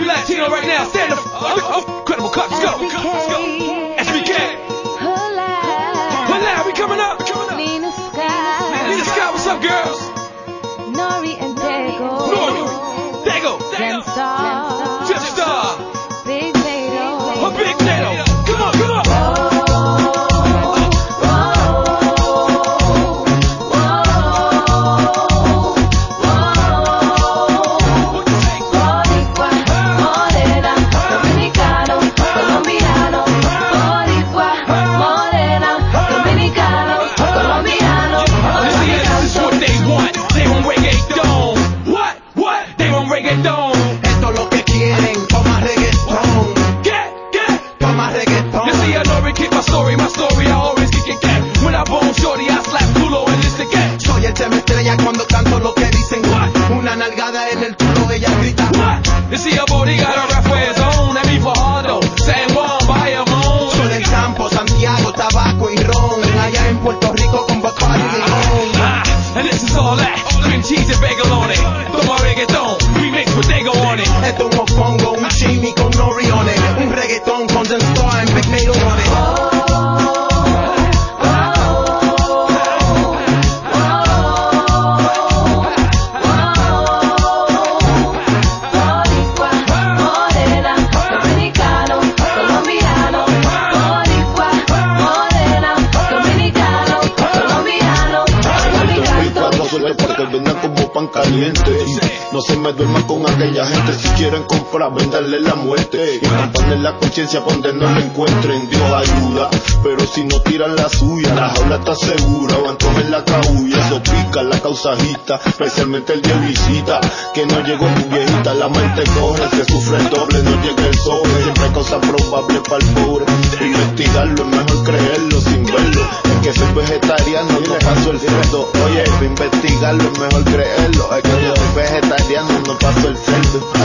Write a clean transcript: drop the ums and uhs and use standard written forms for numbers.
Every Latino right now, stand up. Incredible Cup, let's go. SBK. Hola, we coming up. Nina Sky. Nina Sky, what's up, girls? Nori and Dago. Gemstar. Big Nato. Big Nato. Come on. Esto es lo que quieren, toma reggaetón. Toma reggaetón. You see, I know keep my story, I always kick it cat. When I bone shorty, I slap culo and listen cat. Soy el tema estrella cuando canto lo que dicen. Una nalgada en el culo, ella grita. You see, a body got a rap for his own. That me for Hardo, San Juan, Bayamón. Soy del campo, Santiago, tabaco y ron. Allá en Puerto Rico con Bacardi y limón. And this is all that. Cream cheese and bagel on it. Toma reggaeton, remix with Dago on it. Esto es un mofongo, un chimi con nori on it. Un reggaetón con Gemstar and Big Nato on it. Porque vendan como pan caliente y no se me duerman con aquella gente. Si quieren comprar, venderle la muerte y rompanle la conciencia donde no lo encuentren. Dios ayuda, pero si no tiran la suya, la jaula está segura, van a comer la cabulla. Eso pica la causa agita, especialmente el día visita, que no llegó tu viejita. La mente corre, se sufre el doble, no llega el sobre. Siempre hay cosas probables para el pobre. Investigarlo es mejor creerlo sin verlo. Es que soy vegetariano, no paso el cerdo. Oye, para investigarlo es mejor creerlo. Es que yo soy vegetariano, no paso el cerdo.